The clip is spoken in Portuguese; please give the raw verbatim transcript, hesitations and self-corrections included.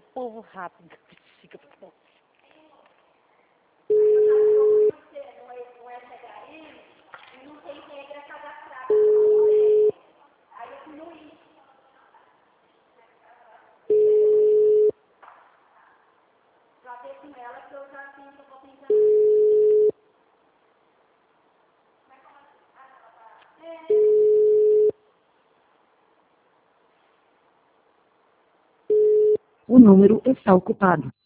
Povo rápido. Fica bom. O número está ocupado.